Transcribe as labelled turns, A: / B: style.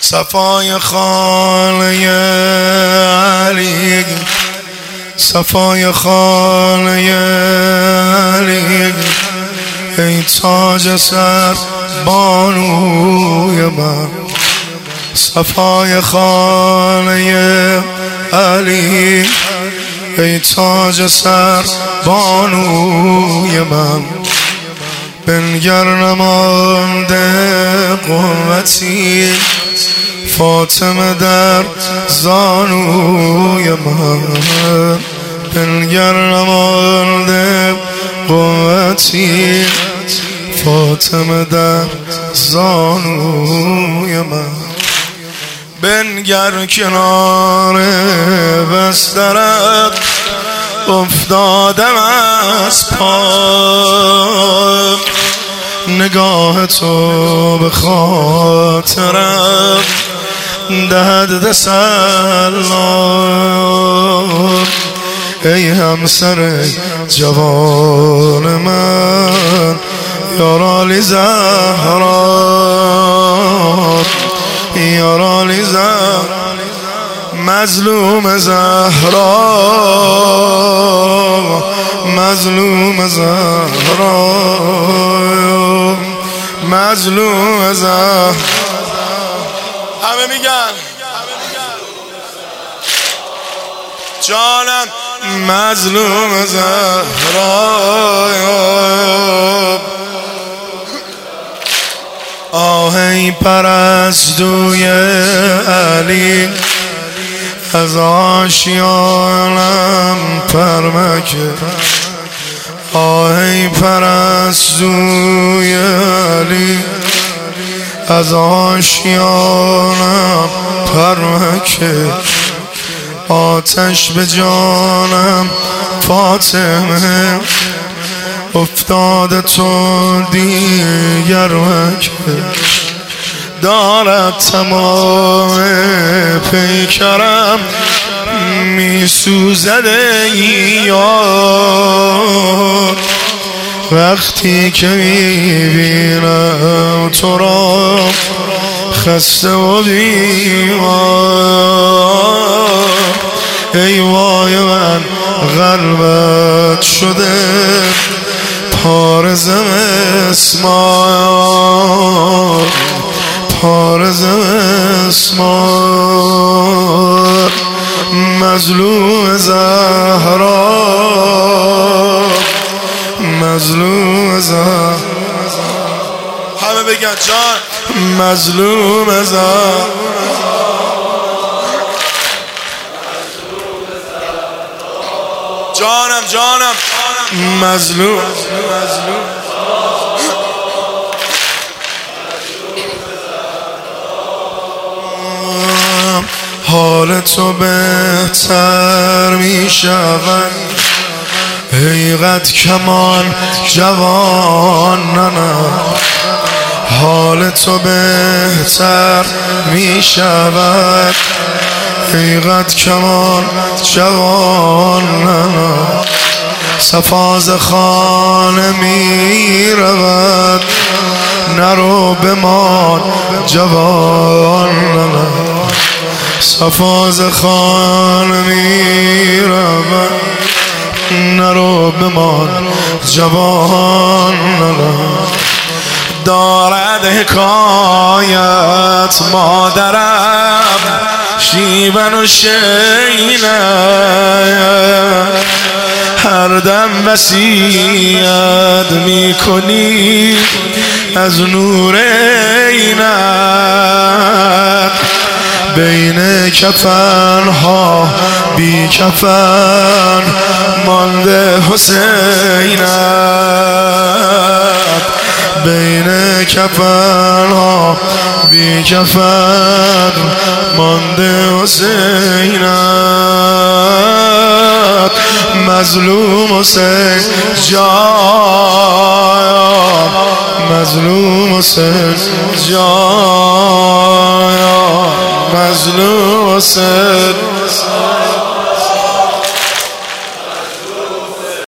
A: صفای خانه علی، صفای خانه علی، ای تاج سر بانوی من. صفای خانه علی، ای تاج سر بانوی من. بنگر نمانده قوتی فاطمه در زانوی من. بنگر نمانده قوتی فاطمه در زانوی من. بنگر کنار بسترت افتادم از پا، نگاه تو به خاطرم دهد تسلم. ای همسر جوان من یارالی زهرا، یارالی زهرا، مظلوم زهرا، مظلوم زهرا، مظلوم زهرا. همه میگن جانم مظلوم زهرا. آهی پرستوی علی، از آشیانم پرمکه. آهی پرستوی علی، از آشیانم پرمکه. آتش به جانم فاطمه، افتاده تو دیگر وکه. دارد تمام پیکرم می سوزد ای یار. وقتی که می بینم تو را خسته و بیمار، ای وای من قلبت شده پاره زمسمار، پاره زمسمار. مظلوم زهرا، مظلوم زهرا. همه بگن جان مظلوم زهرا. جانم جانم مظلوم. حال تو بهتر می شود ای قد کمان جوان. نه حال تو بهتر می شود ای قد کمان جوان. نه صفاز خانه می رود، نرو بمان جوان. نه صفاز خانه می رود، نرو بمان جوان. دارد حکایت مادرم شیون و شینه، هر دم وصیت می کنی از نور عینت. بین کفن ها بی کفن مانده حسینت. بین کفن ها بی کفن مانده حسینت. مظلوم حسین جان، مظلوم حسین جان، مظلوم حسین.